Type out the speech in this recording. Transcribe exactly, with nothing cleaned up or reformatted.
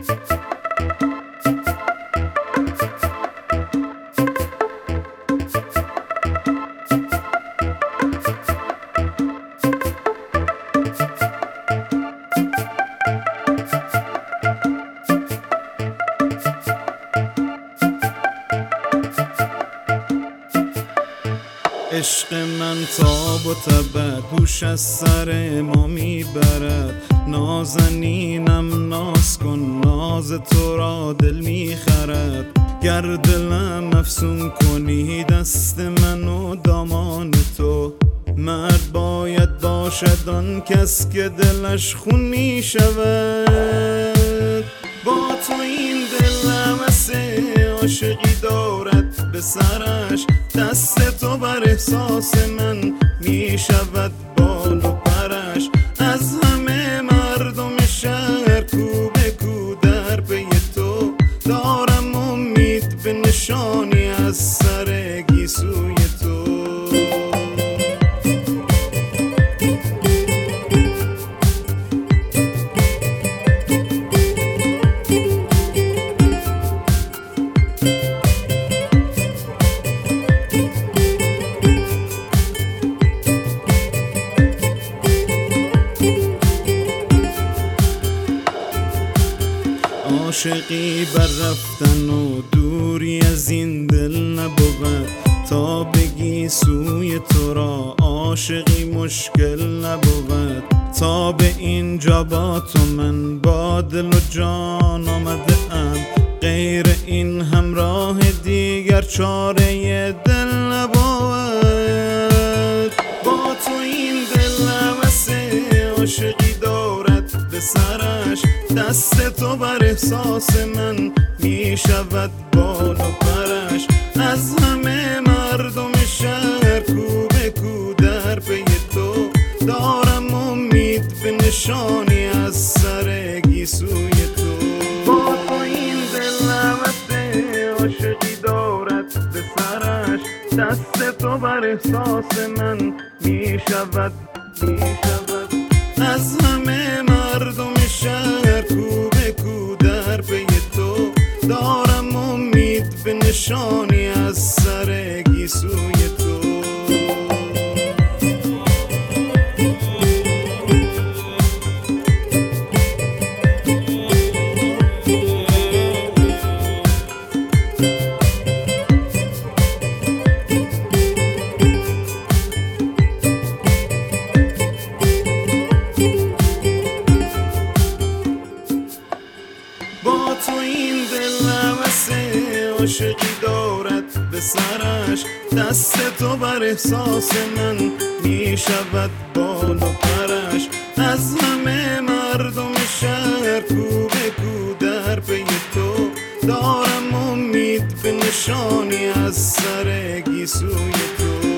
عشق من تاب و تبد هوش از سر ما میبرد. نازنینم ناز کن، ناز تو را دل میخرد. گر دلم افسون کنی دست من و دامان تو، مرد باید باشد آن کس که دلش خون میشود. با تو این دلم اسه عاشقی دارد به سرش، دست تو بر احساس من می شود بال و پرش. از همه مردم شهر کو به کو در پی تو، دارم امید به نشانی از سر گیسوی تو. عاشقی بر رفتن و دوری از این دل نبود، تا بگی سوی تو را عاشقی مشکل نبود. تا به اینجا با تو من با دل و جان آمده ام، غیر این همراه دیگر چاره دل نبود. با تو این دل نوسه عاشقی دارد به سرش، دست تو بر احساس من می شود بال و پرش. از همه مردم شهر کو به کو در پی تو، دارم امید به نشانی از سر گیسوی تو. با تو این دل نوسه عاشقی دارد به سرش، دست تو بر احساس من می شود می شود. از همه مردم شهر کو به کو در پی تو، دارم امید به نشانی از سر گیسوی تو. با تو این دل نوسه عاشقی دارد به سرش، دست تو بر احساس من می شود بال و پرش. از همه مردم شهر کو به کو در پی تو، دارم امید به نشانی از سر گیسوی تو.